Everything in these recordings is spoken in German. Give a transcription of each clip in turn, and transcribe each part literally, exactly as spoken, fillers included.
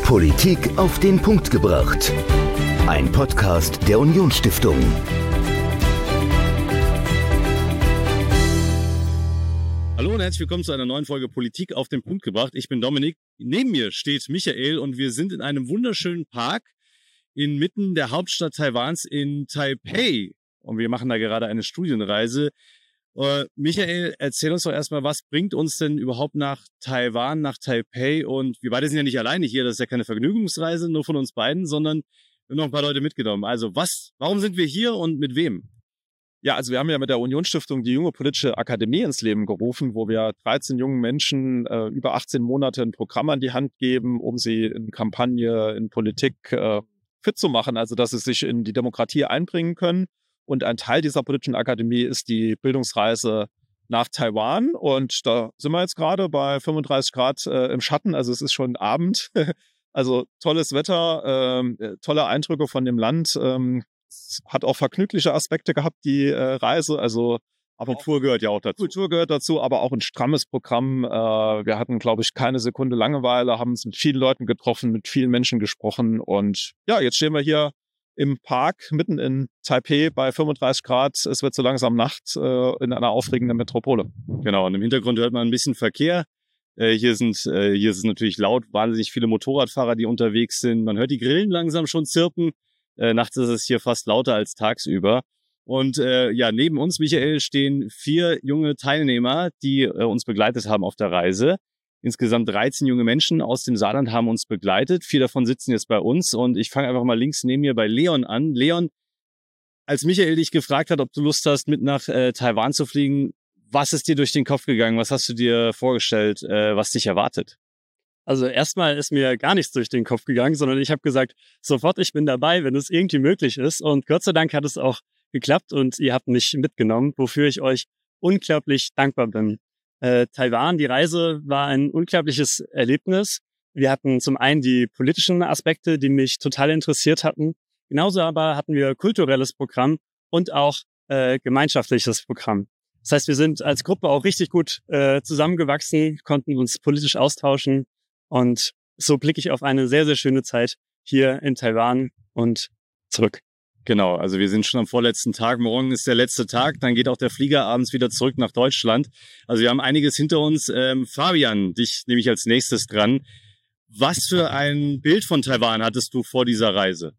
Politik auf den Punkt gebracht. Ein Podcast der Unionsstiftung. Hallo und herzlich willkommen zu einer neuen Folge Politik auf den Punkt gebracht. Ich bin Dominik. Neben mir steht Michael und wir sind in einem wunderschönen Park inmitten der Hauptstadt Taiwans in Taipei. Und wir machen da gerade eine Studienreise. Uh, Michael, erzähl uns doch erstmal, was bringt uns denn überhaupt nach Taiwan, nach Taipei? Und wir beide sind ja nicht alleine hier, das ist ja keine Vergnügungsreise nur von uns beiden, sondern wir haben noch ein paar Leute mitgenommen. Also was, warum sind wir hier und mit wem? Ja, also wir haben ja mit der Unionsstiftung die Junge Politische Akademie ins Leben gerufen, wo wir dreizehn jungen Menschen äh, über achtzehn Monate ein Programm an die Hand geben, um sie in Kampagne, in Politik äh, fit zu machen, also dass sie sich in die Demokratie einbringen können. Und ein Teil dieser politischen Akademie ist die Bildungsreise nach Taiwan. Und da sind wir jetzt gerade bei fünfunddreißig Grad äh, im Schatten. Also es ist schon Abend. Also tolles Wetter, äh, tolle Eindrücke von dem Land. Ähm, es hat auch vergnügliche Aspekte gehabt, die äh, Reise. Also aber Kultur gehört ja auch dazu. Kultur gehört dazu, aber auch ein strammes Programm. Äh, wir hatten, glaube ich, keine Sekunde Langeweile, haben uns mit vielen Leuten getroffen, mit vielen Menschen gesprochen. Und ja, jetzt stehen wir hier im Park, mitten in Taipei bei fünfunddreißig Grad. Es wird so langsam Nacht äh, in einer aufregenden Metropole. Genau, und im Hintergrund hört man ein bisschen Verkehr. Äh, hier sind, äh, hier ist es natürlich laut, wahnsinnig viele Motorradfahrer, die unterwegs sind. Man hört die Grillen langsam schon zirpen. Äh, nachts ist es hier fast lauter als tagsüber. Und äh, ja, neben uns, Michael, stehen vier junge Teilnehmer, die äh, uns begleitet haben auf der Reise. Insgesamt dreizehn junge Menschen aus dem Saarland haben uns begleitet. Vier davon sitzen jetzt bei uns und ich fange einfach mal links neben mir bei Leon an. Leon, als Michael dich gefragt hat, ob du Lust hast, mit nach äh, Taiwan zu fliegen, was ist dir durch den Kopf gegangen? Was hast du dir vorgestellt, äh, was dich erwartet? Also erstmal ist mir gar nichts durch den Kopf gegangen, sondern ich habe gesagt, sofort, ich bin dabei, wenn es irgendwie möglich ist. Und Gott sei Dank hat es auch geklappt und ihr habt mich mitgenommen, wofür ich euch unglaublich dankbar bin. Äh, Taiwan, die Reise war ein unglaubliches Erlebnis. Wir hatten zum einen die politischen Aspekte, die mich total interessiert hatten. Genauso aber hatten wir kulturelles Programm und auch äh, gemeinschaftliches Programm. Das heißt, wir sind als Gruppe auch richtig gut äh, zusammengewachsen, konnten uns politisch austauschen und so blicke ich auf eine sehr, sehr schöne Zeit hier in Taiwan und zurück. Genau, also wir sind schon am vorletzten Tag. Morgen ist der letzte Tag, dann geht auch der Flieger abends wieder zurück nach Deutschland. Also wir haben einiges hinter uns. Ähm, Fabian, dich nehme ich als nächstes dran. Was für ein Bild von Taiwan hattest du vor dieser Reise?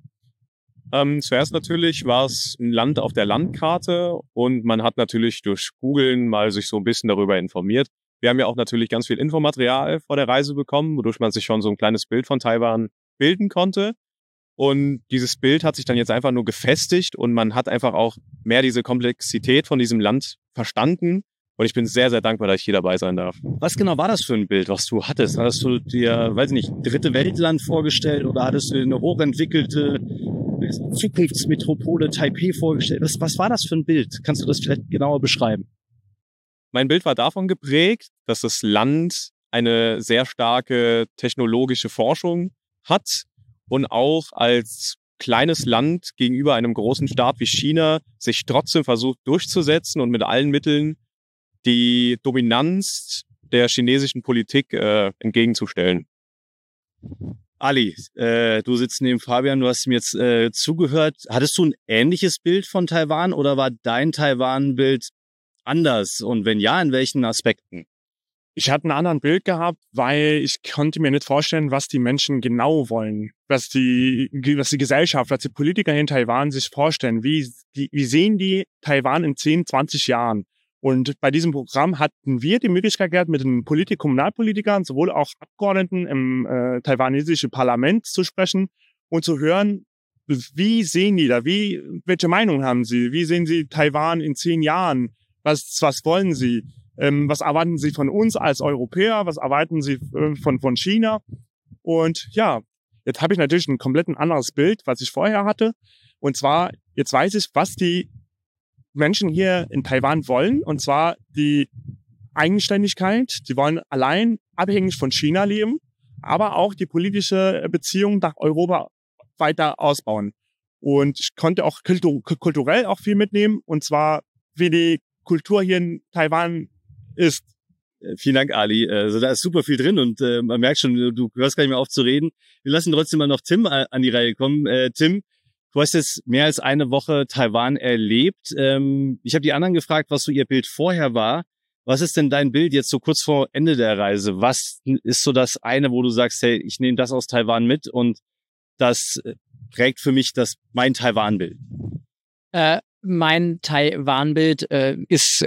Ähm, zuerst natürlich war es ein Land auf der Landkarte und man hat natürlich durch Googlen mal sich so ein bisschen darüber informiert. Wir haben ja auch natürlich ganz viel Infomaterial vor der Reise bekommen, wodurch man sich schon so ein kleines Bild von Taiwan bilden konnte. Und dieses Bild hat sich dann jetzt einfach nur gefestigt und man hat einfach auch mehr diese Komplexität von diesem Land verstanden. Und ich bin sehr, sehr dankbar, dass ich hier dabei sein darf. Was genau war das für ein Bild, was du hattest? Hattest du dir, weiß ich nicht, dritte Weltland vorgestellt oder hattest du dir eine hochentwickelte Zukunftsmetropole Taipei vorgestellt? Was, was war das für ein Bild? Kannst du das vielleicht genauer beschreiben? Mein Bild war davon geprägt, dass das Land eine sehr starke technologische Forschung hat. Und auch als kleines Land gegenüber einem großen Staat wie China sich trotzdem versucht durchzusetzen und mit allen Mitteln die Dominanz der chinesischen Politik äh, entgegenzustellen. Ali, äh, du sitzt neben Fabian, du hast ihm jetzt äh, zugehört. Hattest du ein ähnliches Bild von Taiwan oder war dein Taiwan-Bild anders? Und wenn ja, in welchen Aspekten? Ich hatte ein anderes Bild gehabt, weil ich konnte mir nicht vorstellen, was die Menschen genau wollen, was die, was die Gesellschaft, was die Politiker in Taiwan sich vorstellen. Wie, die, wie sehen die Taiwan in zehn, zwanzig Jahren? Und bei diesem Programm hatten wir die Möglichkeit gehabt, mit den Politik- Kommunalpolitikern, sowohl auch Abgeordneten im äh, taiwanesischen Parlament zu sprechen und zu hören, wie sehen die da? Wie, welche Meinung haben sie? Wie sehen sie Taiwan in zehn Jahren? Was, was wollen sie? Ähm, was erwarten sie von uns als Europäer? Was erwarten sie äh, von, von China? Und ja, jetzt habe ich natürlich ein komplett anderes Bild, was ich vorher hatte. Und zwar, jetzt weiß ich, was die Menschen hier in Taiwan wollen. Und zwar die Eigenständigkeit. Die wollen allein abhängig von China leben, aber auch die politische Beziehung nach Europa weiter ausbauen. Und ich konnte auch kultur- kulturell auch viel mitnehmen. Und zwar, wie die Kultur hier in Taiwan ist. Vielen Dank, Ali. Also da ist super viel drin und äh, man merkt schon, du hörst gar nicht mehr auf zu reden. Wir lassen trotzdem mal noch Tim an die Reihe kommen. Äh, Tim, du hast jetzt mehr als eine Woche Taiwan erlebt. Ähm, ich habe die anderen gefragt, was so ihr Bild vorher war. Was ist denn dein Bild jetzt so kurz vor Ende der Reise? Was ist so das eine, wo du sagst, hey, ich nehme das aus Taiwan mit und das prägt für mich das mein Taiwan-Bild? Äh, mein Taiwan-Bild äh, ist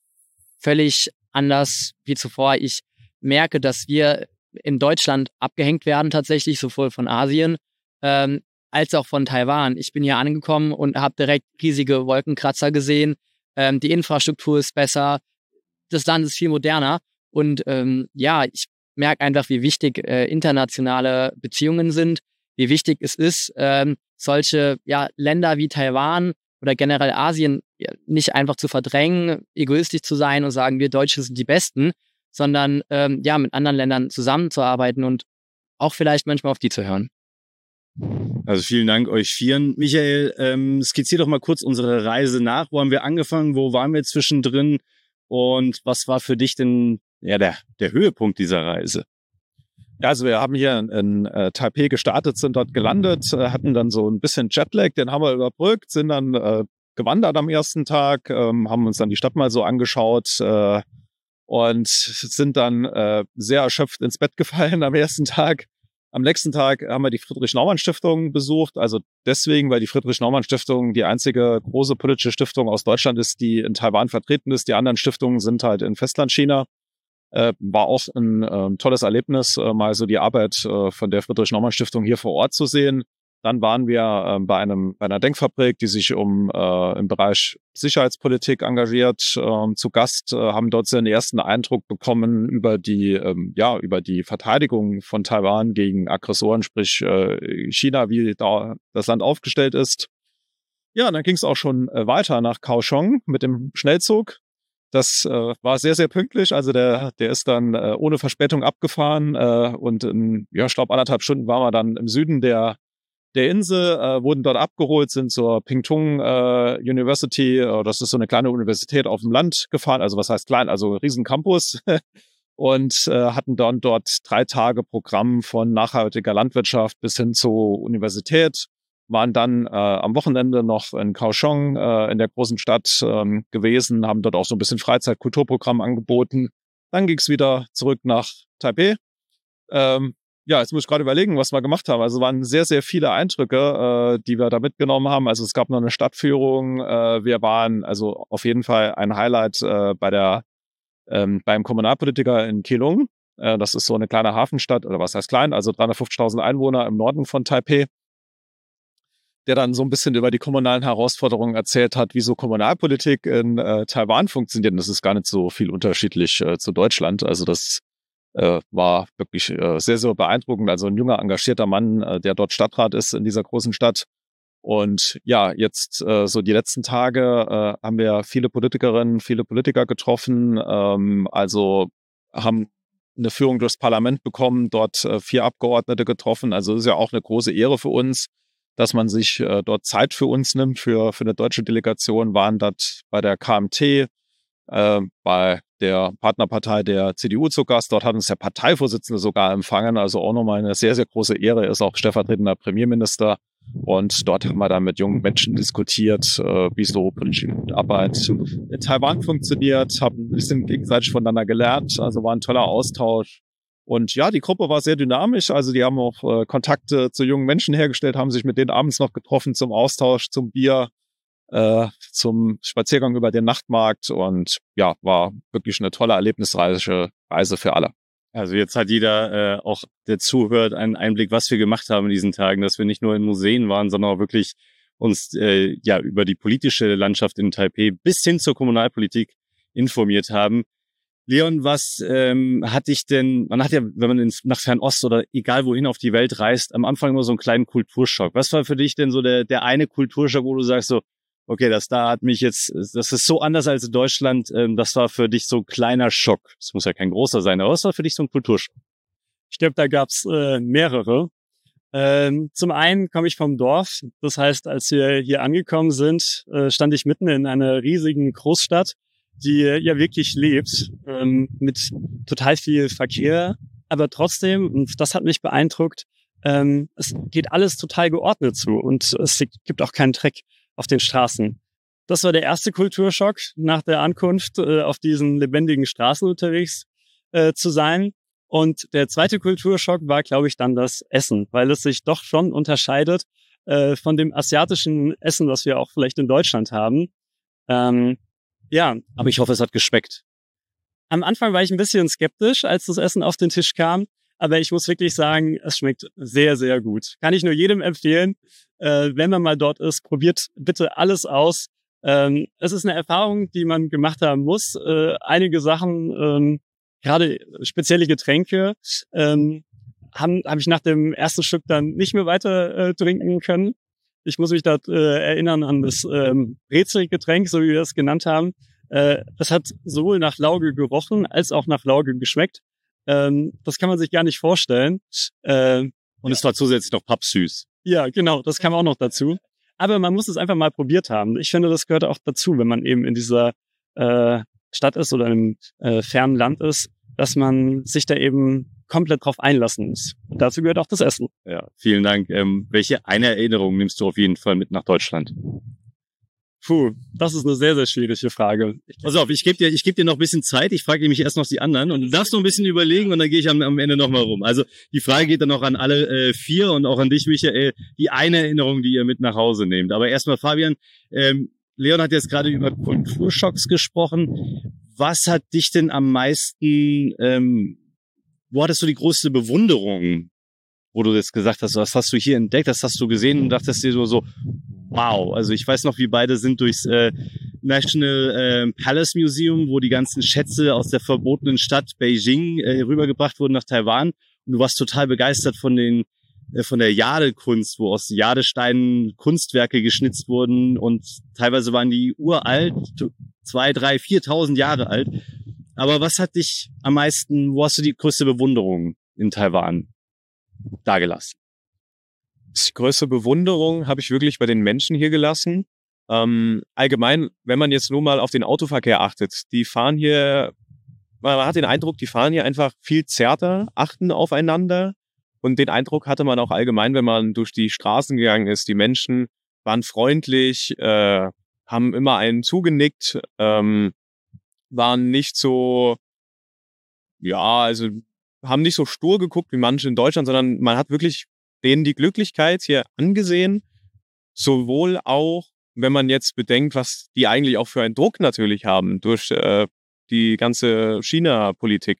völlig anders wie zuvor. Ich merke, dass wir in Deutschland abgehängt werden tatsächlich, sowohl von Asien ähm, als auch von Taiwan. Ich bin hier angekommen und habe direkt riesige Wolkenkratzer gesehen. Ähm, die Infrastruktur ist besser, das Land ist viel moderner und ähm, ja, ich merke einfach, wie wichtig äh, internationale Beziehungen sind, wie wichtig es ist, ähm, solche ja, Länder wie Taiwan oder generell Asien nicht einfach zu verdrängen, egoistisch zu sein und sagen, wir Deutsche sind die Besten, sondern ähm, ja, mit anderen Ländern zusammenzuarbeiten und auch vielleicht manchmal auf die zu hören. Also vielen Dank euch Vieren. Michael, ähm, skizzier doch mal kurz unsere Reise nach. Wo haben wir angefangen? Wo waren wir zwischendrin? Und was war für dich denn ja der, der Höhepunkt dieser Reise? Ja, also wir haben hier in, in äh, Taipei gestartet, sind dort gelandet, äh, hatten dann so ein bisschen Jetlag, den haben wir überbrückt, sind dann äh, gewandert am ersten Tag, ähm, haben uns dann die Stadt mal so angeschaut äh, und sind dann äh, sehr erschöpft ins Bett gefallen am ersten Tag. Am nächsten Tag haben wir die Friedrich-Naumann-Stiftung besucht, also deswegen, weil die Friedrich-Naumann-Stiftung die einzige große politische Stiftung aus Deutschland ist, die in Taiwan vertreten ist. Die anderen Stiftungen sind halt in Festlandchina. Äh, war auch ein äh, tolles Erlebnis, äh, mal so die Arbeit äh, von der Friedrich-Naumann-Stiftung hier vor Ort zu sehen. Dann waren wir äh, bei einem bei einer Denkfabrik, die sich um äh, im Bereich Sicherheitspolitik engagiert, äh, zu Gast, äh, haben dort so einen ersten Eindruck bekommen über die äh, ja über die Verteidigung von Taiwan gegen Aggressoren, sprich äh, China, wie da das Land aufgestellt ist. Ja, und dann ging es auch schon äh, weiter nach Kaohsiung mit dem Schnellzug. Das äh, war sehr, sehr pünktlich. Also der, der ist dann äh, ohne Verspätung abgefahren äh, und in, ja, ich glaube, anderthalb Stunden waren wir dann im Süden der der Insel, äh, wurden dort abgeholt, sind zur Pingtung äh, University, äh, das ist so eine kleine Universität auf dem Land gefahren, also was heißt klein, also riesen Campus und äh, hatten dann dort drei Tage Programm von nachhaltiger Landwirtschaft bis hin zur Universität. Waren dann äh, am Wochenende noch in Kaohsiung, äh, in der großen Stadt ähm, gewesen, haben dort auch so ein bisschen Freizeit-Kulturprogramm angeboten. Dann ging es wieder zurück nach Taipei. Ähm, ja, jetzt muss ich gerade überlegen, was wir gemacht haben. Also es waren sehr, sehr viele Eindrücke, äh, die wir da mitgenommen haben. Also es gab noch eine Stadtführung. Äh, wir waren also auf jeden Fall ein Highlight äh, bei der ähm, beim Kommunalpolitiker in Keelung. Äh, das ist so eine kleine Hafenstadt, oder was heißt klein, also dreihundertfünfzigtausend Einwohner im Norden von Taipei, der dann so ein bisschen über die kommunalen Herausforderungen erzählt hat, wie so Kommunalpolitik in äh, Taiwan funktioniert. Und das ist gar nicht so viel unterschiedlich äh, zu Deutschland. Also das äh, war wirklich äh, sehr, sehr beeindruckend. Also ein junger, engagierter Mann, äh, der dort Stadtrat ist in dieser großen Stadt. Und ja, jetzt äh, so die letzten Tage äh, haben wir viele Politikerinnen, viele Politiker getroffen, ähm, also haben eine Führung durchs Parlament bekommen, dort äh, vier Abgeordnete getroffen. Also das ist ja auch eine große Ehre für uns, dass man sich äh, dort Zeit für uns nimmt, für, für eine deutsche Delegation, waren dort bei der K M T, äh, bei der Partnerpartei der C D U zu Gast. Dort hat uns der Parteivorsitzende sogar empfangen, also auch nochmal eine sehr, sehr große Ehre, ist auch stellvertretender Premierminister. Und dort haben wir dann mit jungen Menschen diskutiert, äh, wie so politische Arbeit in Taiwan funktioniert, haben ein bisschen gegenseitig voneinander gelernt, also war ein toller Austausch. Und ja, die Gruppe war sehr dynamisch, also die haben auch äh, Kontakte zu jungen Menschen hergestellt, haben sich mit denen abends noch getroffen zum Austausch, zum Bier, äh, zum Spaziergang über den Nachtmarkt und ja, war wirklich eine tolle erlebnisreiche Reise für alle. Also jetzt hat jeder, äh, auch der zuhört, einen Einblick, was wir gemacht haben in diesen Tagen, dass wir nicht nur in Museen waren, sondern auch wirklich uns äh, ja über die politische Landschaft in Taipei bis hin zur Kommunalpolitik informiert haben. Leon, was ähm, hat dich denn, man hat ja, wenn man ins, nach Fernost oder egal wohin auf die Welt reist, am Anfang immer so einen kleinen Kulturschock. Was war für dich denn so der, der eine Kulturschock, wo du sagst so, okay, das da hat mich jetzt, das ist so anders als in Deutschland, ähm, das war für dich so ein kleiner Schock. Das muss ja kein großer sein, aber was war für dich so ein Kulturschock? Ich glaube, da gab's äh, mehrere. Ähm, zum einen komme ich vom Dorf. Das heißt, als wir hier angekommen sind, äh, stand ich mitten in einer riesigen Großstadt die ja wirklich lebt, ähm, mit total viel Verkehr, aber trotzdem, und das hat mich beeindruckt, ähm, es geht alles total geordnet zu und es gibt auch keinen Dreck auf den Straßen. Das war der erste Kulturschock nach der Ankunft, äh, auf diesen lebendigen Straßen unterwegs äh, zu sein. Und der zweite Kulturschock war, glaube ich, dann das Essen, weil es sich doch schon unterscheidet äh, von dem asiatischen Essen, was wir auch vielleicht in Deutschland haben. Ähm, ja, Aber ich hoffe, es hat geschmeckt. am Anfang war ich ein bisschen skeptisch, als das Essen auf den Tisch kam, aber ich muss wirklich sagen, es schmeckt sehr, sehr gut. Kann ich nur jedem empfehlen, äh, wenn man mal dort ist, probiert bitte alles aus. Ähm, es ist eine Erfahrung, die man gemacht haben muss. Äh, einige Sachen, ähm, gerade spezielle Getränke, ähm, haben habe ich nach dem ersten Stück dann nicht mehr weiter äh, trinken können. Ich muss mich da äh, erinnern an das ähm, Brezelgetränk, so wie wir das genannt haben. Äh, das hat sowohl nach Lauge gerochen, als auch nach Lauge geschmeckt. Ähm, das kann man sich gar nicht vorstellen. Äh, Und es war zusätzlich noch pappsüß. ja, genau, das kam auch noch dazu. Aber man muss es einfach mal probiert haben. Ich finde, das gehört auch dazu, wenn man eben in dieser äh, Stadt ist oder im äh, fernen Land ist, dass man sich da eben komplett drauf einlassen muss. Und dazu gehört auch das Essen. Ja, vielen Dank. Ähm, welche eine Erinnerung nimmst du auf jeden Fall mit nach Deutschland? Puh, das ist eine sehr, sehr schwierige Frage. Pass auf, ich gebe dir, ich gebe dir noch ein bisschen Zeit. Ich frage nämlich erst noch die anderen und du darfst noch ein bisschen überlegen und dann gehe ich am, am Ende nochmal rum. Also die Frage geht dann noch an alle äh, vier und auch an dich, Michael. Die eine Erinnerung, die ihr mit nach Hause nehmt. Aber erstmal, Fabian, ähm, Leon hat jetzt gerade über Kulturschocks gesprochen. Was hat dich denn am meisten, ähm, wo hattest du die größte Bewunderung, wo du jetzt gesagt hast, was hast du hier entdeckt, das hast du gesehen und dachtest dir so, so wow. Also ich weiß noch, wir beide sind durchs äh, National äh, Palace Museum, wo die ganzen Schätze aus der verbotenen Stadt Beijing äh, rübergebracht wurden nach Taiwan. Und du warst total begeistert von den äh, von der Jadekunst, wo aus Jadesteinen Kunstwerke geschnitzt wurden und teilweise waren die uralt, zwei, drei, viertausend Jahre alt. Aber was hat dich am meisten, wo hast du die größte Bewunderung in Taiwan dagelassen? Die größte Bewunderung habe ich wirklich bei den Menschen hier gelassen. Ähm, allgemein, wenn man jetzt nur mal auf den Autoverkehr achtet, die fahren hier, man hat den Eindruck, die fahren hier einfach viel zärter, achten aufeinander. Und den Eindruck hatte man auch allgemein, wenn man durch die Straßen gegangen ist. Die Menschen waren freundlich, äh, haben immer einen zugenickt, ähm, waren nicht so, ja, also haben nicht so stur geguckt wie manche in Deutschland, sondern man hat wirklich denen die Glücklichkeit hier angesehen, sowohl auch, wenn man jetzt bedenkt, was die eigentlich auch für einen Druck natürlich haben durch äh, die ganze China-Politik.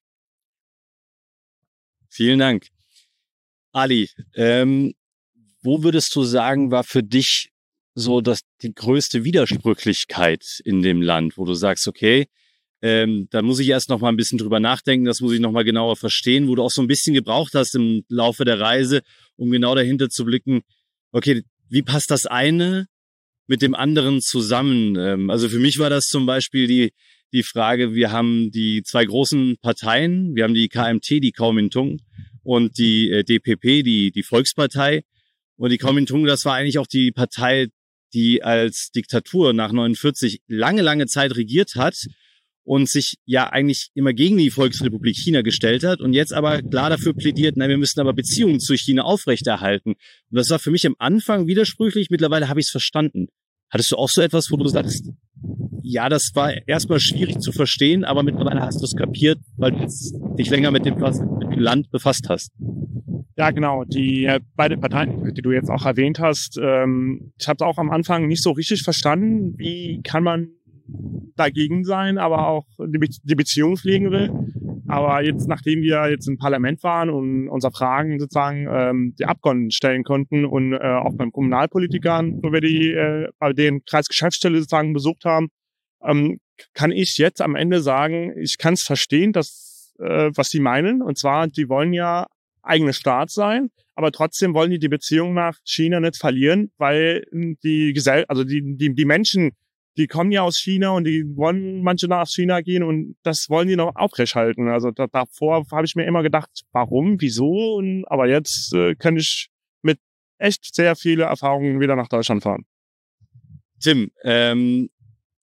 Vielen Dank. Ali, ähm, wo würdest du sagen, war für dich so das, die größte Widersprüchlichkeit in dem Land, wo du sagst, okay, ähm, da muss ich erst noch mal ein bisschen drüber nachdenken, das muss ich noch mal genauer verstehen, wo du auch so ein bisschen gebraucht hast im Laufe der Reise, um genau dahinter zu blicken, okay, wie passt das eine mit dem anderen zusammen? Ähm, also für mich war das zum Beispiel die, die Frage, wir haben die zwei großen Parteien, wir haben die K M T, die Kuomintang, und die äh, D P P, die, die Volkspartei. Und die Kuomintang, das war eigentlich auch die Partei, die als Diktatur nach neunundvierzig lange, lange Zeit regiert hat und sich ja eigentlich immer gegen die Volksrepublik China gestellt hat und jetzt aber klar dafür plädiert, nein, wir müssen aber Beziehungen zu China aufrechterhalten. Und das war für mich am Anfang widersprüchlich, mittlerweile habe ich es verstanden. Hattest du auch so etwas, wo du sagst, ja, das war erstmal schwierig zu verstehen, aber mittlerweile hast du es kapiert, weil du dich länger mit dem, mit dem Land befasst hast? Ja, genau. Die äh, beide Parteien, die du jetzt auch erwähnt hast, ähm, ich habe es auch am Anfang nicht so richtig verstanden. Wie kann man dagegen sein, aber auch die, Be- die Beziehung pflegen will? Aber jetzt, nachdem wir jetzt im Parlament waren und unsere Fragen sozusagen ähm, die Abgeordneten stellen konnten und äh, auch beim Kommunalpolitikern, wo wir die äh, bei den Kreisgeschäftsstelle sozusagen besucht haben, ähm, kann ich jetzt am Ende sagen, ich kann es verstehen, dass äh, was sie meinen. Und zwar, die wollen ja eigener Staat sein, aber trotzdem wollen die die Beziehung nach China nicht verlieren, weil die Gesell, also die die die Menschen, die kommen ja aus China und die wollen manche nach China gehen und das wollen die noch aufrechthalten. Also da, davor habe ich mir immer gedacht, warum, wieso? Und, aber jetzt äh, kann ich mit echt sehr viele Erfahrungen wieder nach Deutschland fahren. Tim, ähm,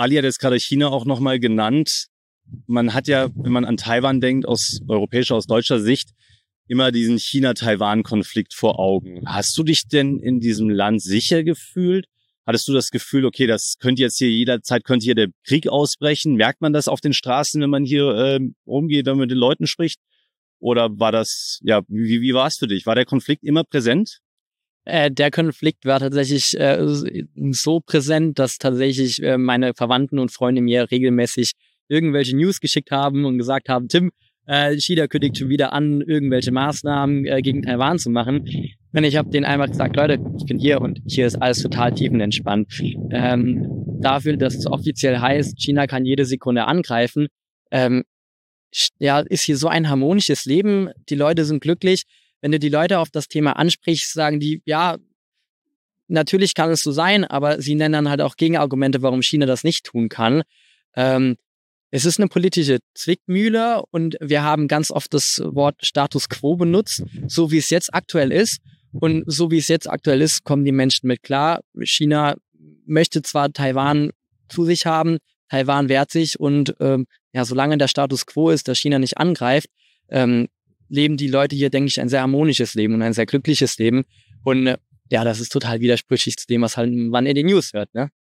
Ali hat jetzt gerade China auch nochmal genannt. Man hat ja, wenn man an Taiwan denkt, aus europäischer, aus deutscher Sicht, immer diesen China-Taiwan-Konflikt vor Augen. Hast du dich denn in diesem Land sicher gefühlt? Hattest du das Gefühl, okay, das könnte jetzt hier jederzeit, könnte hier der Krieg ausbrechen? Merkt man das auf den Straßen, wenn man hier äh, rumgeht und mit den Leuten spricht? Oder war das, ja, wie, wie war es für dich? War der Konflikt immer präsent? Äh, der Konflikt war tatsächlich äh, so präsent, dass tatsächlich äh, meine Verwandten und Freunde mir regelmäßig irgendwelche News geschickt haben und gesagt haben, Tim, äh, China kündigt schon wieder an, irgendwelche Maßnahmen äh, gegen Taiwan zu machen. Und ich habe denen einmal gesagt, Leute, ich bin hier und hier ist alles total tiefenentspannt. Ähm, dafür, dass es offiziell heißt, China kann jede Sekunde angreifen, ähm, ja, ist hier so ein harmonisches Leben. Die Leute sind glücklich. Wenn du die Leute auf das Thema ansprichst, sagen die, ja, natürlich kann es so sein, aber sie nennen dann halt auch Gegenargumente, warum China das nicht tun kann. Ähm, es ist eine politische Zwickmühle und wir haben ganz oft das Wort Status Quo benutzt, so wie es jetzt aktuell ist. Und so wie es jetzt aktuell ist, kommen die Menschen mit klar. China möchte zwar Taiwan zu sich haben, Taiwan wehrt sich und ähm, ja, solange der Status Quo ist, dass China nicht angreift, ähm, leben die Leute hier, denke ich, ein sehr harmonisches Leben und ein sehr glückliches Leben. Und äh, ja, das ist total widersprüchlich zu dem, was halt man in den News hört, ne?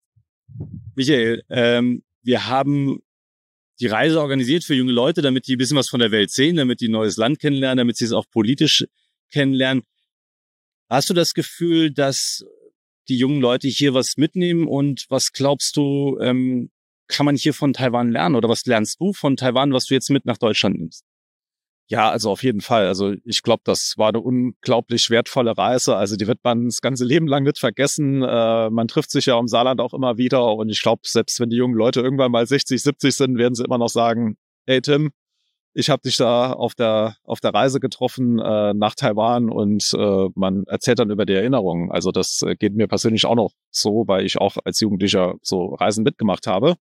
Michael, ähm, wir haben die Reise organisiert für junge Leute, damit die ein bisschen was von der Welt sehen, damit die ein neues Land kennenlernen, damit sie es auch politisch kennenlernen. Hast du das Gefühl, dass die jungen Leute hier was mitnehmen und was glaubst du, ähm, kann man hier von Taiwan lernen oder was lernst du von Taiwan, was du jetzt mit nach Deutschland nimmst? Ja, also auf jeden Fall. Also ich glaube, das war eine unglaublich wertvolle Reise. Also die wird man das ganze Leben lang nicht vergessen. Äh, man trifft sich ja im Saarland auch immer wieder. Und ich glaube, selbst wenn die jungen Leute irgendwann mal sechzig, siebzig sind, werden sie immer noch sagen, hey Tim, ich habe dich da auf der auf der Reise getroffen äh, nach Taiwan und äh, man erzählt dann über die Erinnerungen. Also das äh, geht mir persönlich auch noch so, weil ich auch als Jugendlicher so Reisen mitgemacht habe.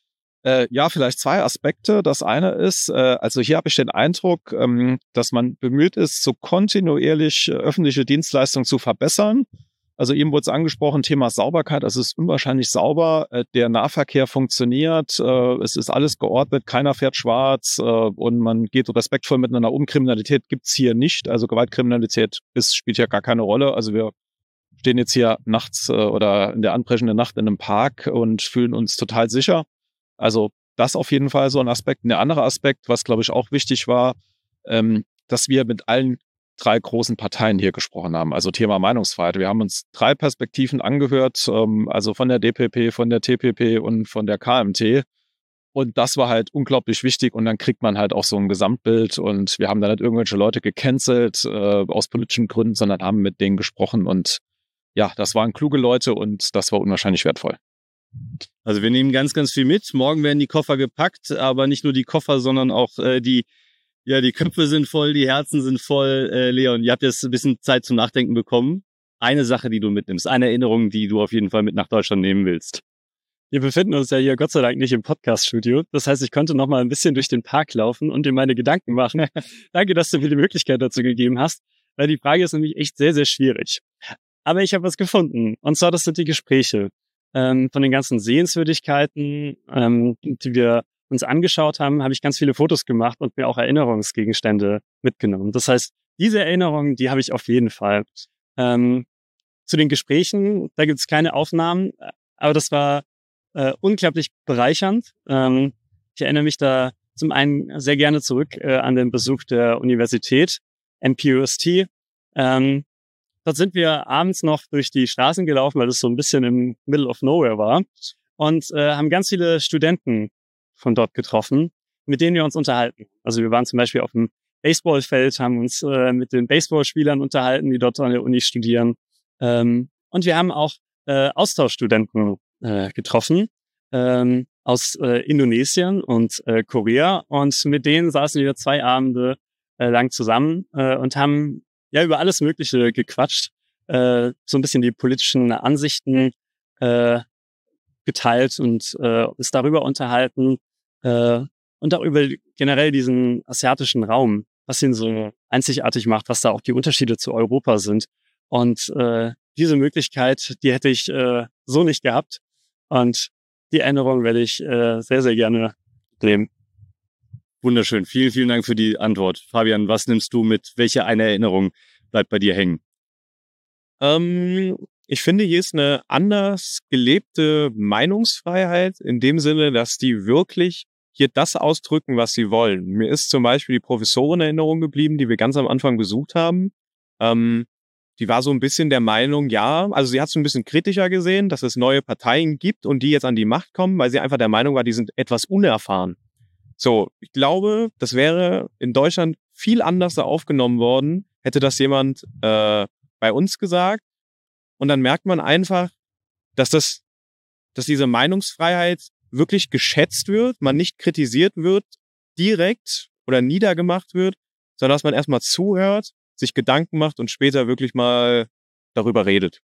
Äh, ja, vielleicht zwei Aspekte. Das eine ist, äh, also hier habe ich den Eindruck, ähm, dass man bemüht ist, so kontinuierlich äh, öffentliche Dienstleistungen zu verbessern. Also eben wurde es angesprochen, Thema Sauberkeit. Also es ist unwahrscheinlich sauber. Äh, der Nahverkehr funktioniert. Äh, es ist alles geordnet. Keiner fährt schwarz. Äh, und man geht respektvoll miteinander um. Kriminalität gibt's hier nicht. Also Gewaltkriminalität ist, spielt ja gar keine Rolle. Also wir stehen jetzt hier nachts äh, oder in der anbrechenden Nacht in einem Park und fühlen uns total sicher. Also das auf jeden Fall so ein Aspekt. Und der andere Aspekt, was glaube ich auch wichtig war, ähm, dass wir mit allen drei großen Parteien hier gesprochen haben. Also Thema Meinungsfreiheit. Wir haben uns drei Perspektiven angehört, ähm, also von der D P P, von der T P P und von der K M T. Und das war halt unglaublich wichtig. Und dann kriegt man halt auch so ein Gesamtbild. Und wir haben da nicht irgendwelche Leute gecancelt äh, aus politischen Gründen, sondern haben mit denen gesprochen. Und ja, das waren kluge Leute und das war unwahrscheinlich wertvoll. Also wir nehmen ganz, ganz viel mit. Morgen werden die Koffer gepackt, aber nicht nur die Koffer, sondern auch äh, die, ja, die Köpfe sind voll, die Herzen sind voll. Äh, Leon, ihr habt jetzt ein bisschen Zeit zum Nachdenken bekommen. Eine Sache, die du mitnimmst, eine Erinnerung, die du auf jeden Fall mit nach Deutschland nehmen willst. Wir befinden uns ja hier Gott sei Dank nicht im Podcast-Studio. Das heißt, ich konnte noch mal ein bisschen durch den Park laufen und dir meine Gedanken machen. Danke, dass du mir die Möglichkeit dazu gegeben hast, weil die Frage ist nämlich echt sehr, sehr schwierig. Aber ich habe was gefunden. Und zwar, das sind die Gespräche. Ähm, von den ganzen Sehenswürdigkeiten, ähm, die wir uns angeschaut haben, habe ich ganz viele Fotos gemacht und mir auch Erinnerungsgegenstände mitgenommen. Das heißt, diese Erinnerungen, die habe ich auf jeden Fall. Ähm, zu den Gesprächen, da gibt es keine Aufnahmen, aber das war äh, unglaublich bereichernd. Ähm, ich erinnere mich da zum einen sehr gerne zurück äh, an den Besuch der Universität, N P U S T. Ähm, Dort sind wir abends noch durch die Straßen gelaufen, weil das so ein bisschen im Middle of Nowhere war und äh, haben ganz viele Studenten von dort getroffen, mit denen wir uns unterhalten. Also wir waren zum Beispiel auf dem Baseballfeld, haben uns äh, mit den Baseballspielern unterhalten, die dort an der Uni studieren. Ähm, und wir haben auch äh, Austauschstudenten äh, getroffen ähm, aus äh, Indonesien und äh, Korea. Und mit denen saßen wir zwei Abende äh, lang zusammen äh, und haben ja über alles Mögliche gequatscht, äh, so ein bisschen die politischen Ansichten äh, geteilt und äh, uns darüber unterhalten äh, und auch über generell diesen asiatischen Raum, was ihn so einzigartig macht, was da auch die Unterschiede zu Europa sind. Und äh, diese Möglichkeit, die hätte ich äh, so nicht gehabt. Und die Erinnerung werde ich äh, sehr, sehr gerne nehmen. Wunderschön. Vielen, vielen Dank für die Antwort. Fabian, was nimmst du mit? Welche eine Erinnerung bleibt bei dir hängen? Ähm, ich finde, hier ist eine anders gelebte Meinungsfreiheit in dem Sinne, dass die wirklich hier das ausdrücken, was sie wollen. Mir ist zum Beispiel die Professorin in Erinnerung geblieben, die wir ganz am Anfang besucht haben. Ähm, die war so ein bisschen der Meinung, ja, also sie hat es ein bisschen kritischer gesehen, dass es neue Parteien gibt und die jetzt an die Macht kommen, weil sie einfach der Meinung war, die sind etwas unerfahren. So, ich glaube, das wäre in Deutschland viel anders aufgenommen worden, hätte das jemand äh, bei uns gesagt. Und dann merkt man einfach, dass das, dass diese Meinungsfreiheit wirklich geschätzt wird, man nicht kritisiert wird direkt oder niedergemacht wird, sondern dass man erstmal zuhört, sich Gedanken macht und später wirklich mal darüber redet.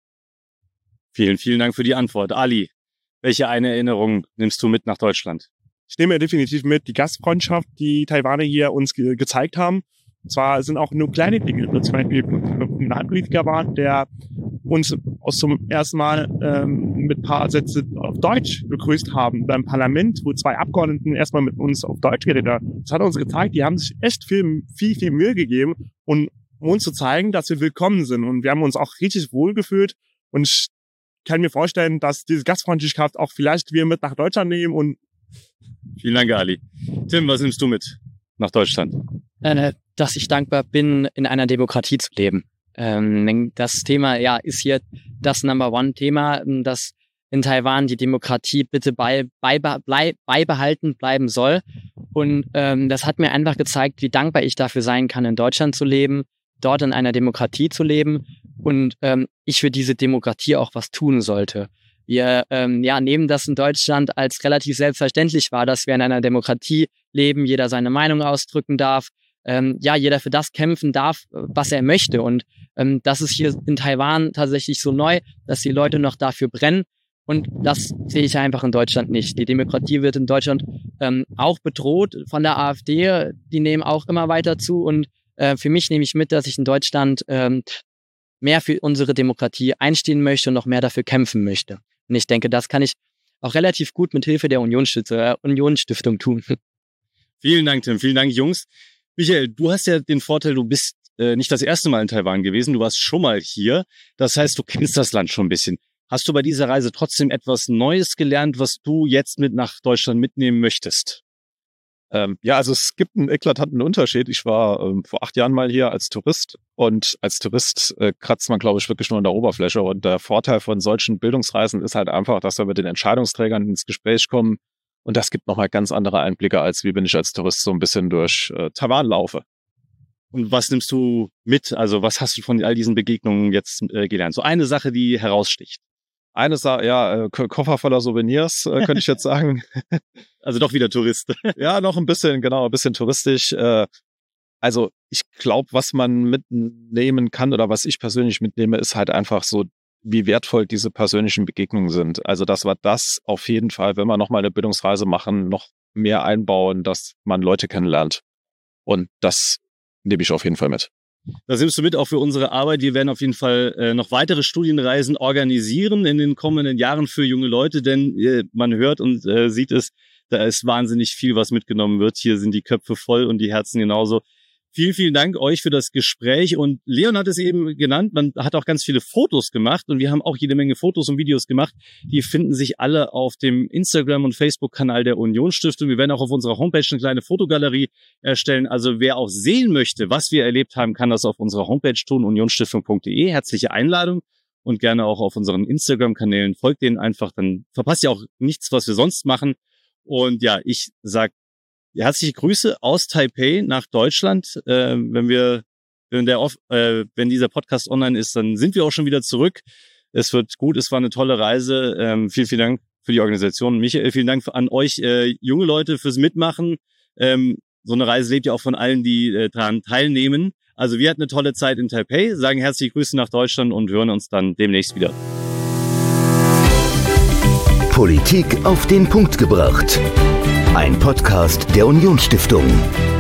Vielen, vielen Dank für die Antwort. Ali, welche eine Erinnerung nimmst du mit nach Deutschland? Ich nehme definitiv mit die Gastfreundschaft, die Taiwaner hier uns ge- gezeigt haben. Und zwar sind auch nur kleine Dinge, zum Beispiel ein Kommunalpolitiker war, der uns aus zum ersten Mal ähm, mit ein paar Sätze auf Deutsch begrüßt haben beim Parlament, wo zwei Abgeordneten erstmal mit uns auf Deutsch geredet haben. Das hat uns gezeigt, die haben sich echt viel, viel, viel Mühe gegeben, und um uns zu zeigen, dass wir willkommen sind. Und wir haben uns auch richtig wohl gefühlt. Und ich kann mir vorstellen, dass diese Gastfreundlichkeit auch vielleicht wir mit nach Deutschland nehmen. Und vielen Dank, Ali. Tim, was nimmst du mit nach Deutschland? Äh, dass ich dankbar bin, in einer Demokratie zu leben. Ähm, das Thema, ja, ist hier das Number One Thema, dass in Taiwan die Demokratie bitte bei, bei, bei, beibehalten bleiben soll. Und ähm, das hat mir einfach gezeigt, wie dankbar ich dafür sein kann, in Deutschland zu leben, dort in einer Demokratie zu leben, und ähm, ich für diese Demokratie auch was tun sollte. Wir ähm, ja, nehmen das in Deutschland als relativ selbstverständlich wahr, dass wir in einer Demokratie leben, jeder seine Meinung ausdrücken darf, ähm, ja, jeder für das kämpfen darf, was er möchte. Und ähm, das ist hier in Taiwan tatsächlich so neu, dass die Leute noch dafür brennen. Und das sehe ich einfach in Deutschland nicht. Die Demokratie wird in Deutschland ähm, auch bedroht von der AfD. Die nehmen auch immer weiter zu. Und äh, für mich nehme ich mit, dass ich in Deutschland ähm, mehr für unsere Demokratie einstehen möchte und noch mehr dafür kämpfen möchte. Und ich denke, das kann ich auch relativ gut mit Hilfe der Unionsstiftung, äh, Unionsstiftung tun. Vielen Dank, Tim. Vielen Dank, Jungs. Michael, du hast ja den Vorteil, du bist äh, nicht das erste Mal in Taiwan gewesen. Du warst schon mal hier. Das heißt, du kennst das Land schon ein bisschen. Hast du bei dieser Reise trotzdem etwas Neues gelernt, was du jetzt mit nach Deutschland mitnehmen möchtest? Ähm, ja, also es gibt einen eklatanten Unterschied. Ich war ähm, vor acht Jahren mal hier als Tourist, und als Tourist äh, kratzt man, glaube ich, wirklich nur an der Oberfläche. Und der Vorteil von solchen Bildungsreisen ist halt einfach, dass wir mit den Entscheidungsträgern ins Gespräch kommen, und das gibt nochmal ganz andere Einblicke, als wie wenn ich als Tourist so ein bisschen durch äh, Taiwan laufe. Und was nimmst du mit? Also was hast du von all diesen Begegnungen jetzt äh, gelernt? So eine Sache, die heraussticht. Eine Sache, ja, äh, Koffer voller Souvenirs, äh, könnte ich jetzt sagen. Also doch wieder Tourist. Ja, noch ein bisschen, genau, ein bisschen touristisch. Äh, also ich glaube, was man mitnehmen kann oder was ich persönlich mitnehme, ist halt einfach so, wie wertvoll diese persönlichen Begegnungen sind. Also dass wir das auf jeden Fall, wenn wir nochmal eine Bildungsreise machen, noch mehr einbauen, dass man Leute kennenlernt. Und das nehme ich auf jeden Fall mit. Das nimmst du mit auch für unsere Arbeit. Wir werden auf jeden Fall äh, noch weitere Studienreisen organisieren in den kommenden Jahren für junge Leute, denn äh, man hört und äh, sieht es, da ist wahnsinnig viel, was mitgenommen wird. Hier sind die Köpfe voll und die Herzen genauso. Vielen, vielen Dank euch für das Gespräch. Und Leon hat es eben genannt, man hat auch ganz viele Fotos gemacht, und wir haben auch jede Menge Fotos und Videos gemacht. Die finden sich alle auf dem Instagram- und Facebook-Kanal der Unionsstiftung. Wir werden auch auf unserer Homepage eine kleine Fotogalerie erstellen. Also wer auch sehen möchte, was wir erlebt haben, kann das auf unserer Homepage tun, unionsstiftung punkt de. Herzliche Einladung, und gerne auch auf unseren Instagram-Kanälen. Folgt denen einfach, dann verpasst ihr auch nichts, was wir sonst machen. Und ja, ich sag herzliche Grüße aus Taipei nach Deutschland. Äh, wenn wir, wenn der, äh, wenn dieser Podcast online ist, dann sind wir auch schon wieder zurück. Es wird gut. Es war eine tolle Reise. Ähm, vielen, vielen Dank für die Organisation. Michael, vielen Dank an euch, äh, junge Leute, fürs Mitmachen. Ähm, so eine Reise lebt ja auch von allen, die äh, daran teilnehmen. Also wir hatten eine tolle Zeit in Taipei, sagen herzliche Grüße nach Deutschland und hören uns dann demnächst wieder. Politik auf den Punkt gebracht. Ein Podcast der Unionsstiftung.